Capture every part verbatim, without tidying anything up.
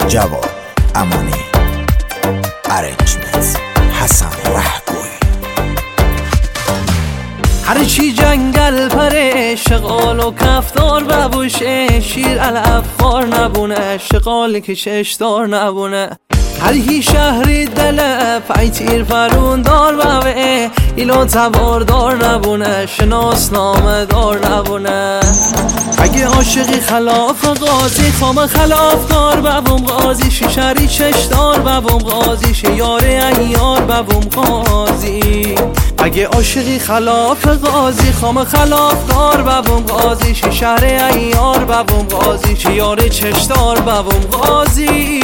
جواد امانی، ارنجمنت حسن رهگوی. هرچی جنگل پره شغال و کفتار ببوشه، شیر علف خار نبونه، شغال که چشدار نبونه. هر هی شهری دله پای تیر فرون دار بوه، ایلو تبار دار نبونه، شناس نامه دار نبونه. اگه عاشقی خلاف قاضی، خام خلاف دار ببوم قاضی، شیشری چشدار ببوم قاضی، شیاره ایار ببوم قاضی. اگه عاشقی خلاف قاضی، خام خلاف دار ببوم قاضی، شیشره ایار ببوم قاضی، شیاره چشدار ببوم قاضی.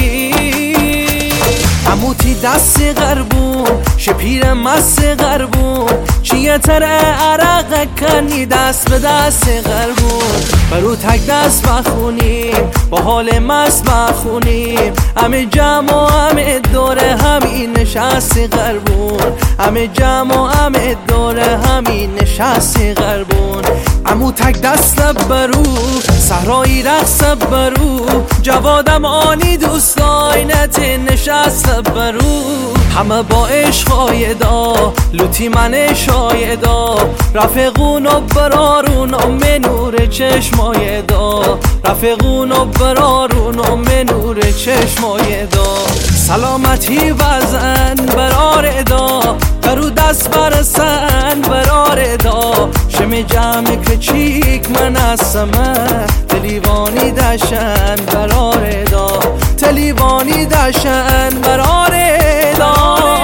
عموتی دست غربون شپیر مس غربون، چیه تره عرق کنی دست به دست غربون. برو تک دست بخونیم با حال مست بخونیم، همه جمع و همه دوره همین نشستی غربون، همه جمع و همه دوره همین نشستی غربون. عمو تک دست برو صحرایی رقص برو، جوادم آنی دوست آینت نشست برو. همه با عشقای دا لوتی من شایدا، رفقون و برارون و منور چشمای دا، رفقون و برارون و منور چشمای دا. سلامتی وزن برار دا، برو دست برسن برار دا. شم جمع کچیک من اسمه، تلیوانی دشن برار دا، تلیوانی دشن برار دا.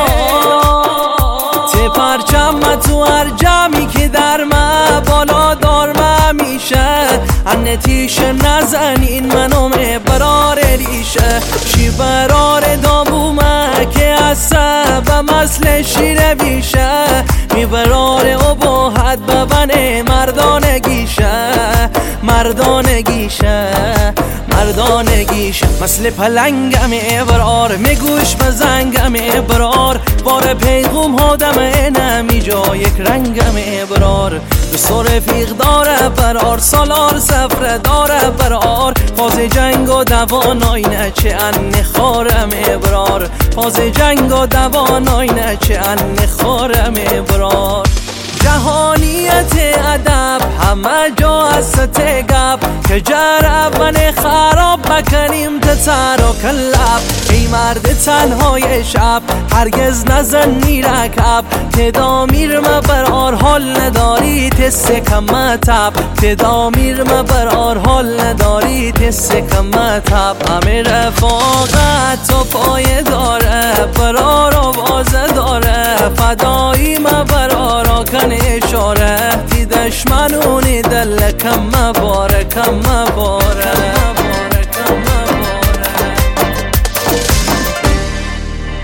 ته پرچم تو هر جمعی که در من بالا دار من میشه، انتیش نزنین منو برار ریشه. شی برار دابومه که عصبم اصل شیر بیشه، می برار ابهت ببنه مردانگیشه، مردانگیشه مردانگیش. مثل پلنگم برار میگوش بزنگم برار، بار پیغوم هادمه نمی جا یک رنگم برار. دوست رفیق داره برار، سالار سفر داره برار، فاز جنگ و دوانای نه چه ان خارم برار، فاز جنگ و دوانای نه چه ان خارم برار. جهانیت ادب همه جا است گپ، که جرب من خراب بکنیم تتر و کلب. ای مرد تنهای شب هرگز نزنی رکب، تدامیر مبرار حال نداری تست کم تب، تدامیر مبرار حال نداری تست کم تب. همه رفاقت و پای داره برار و بازه داره، فدایی مبرار کن اشاره، تی دشمنونی دل کم باره کم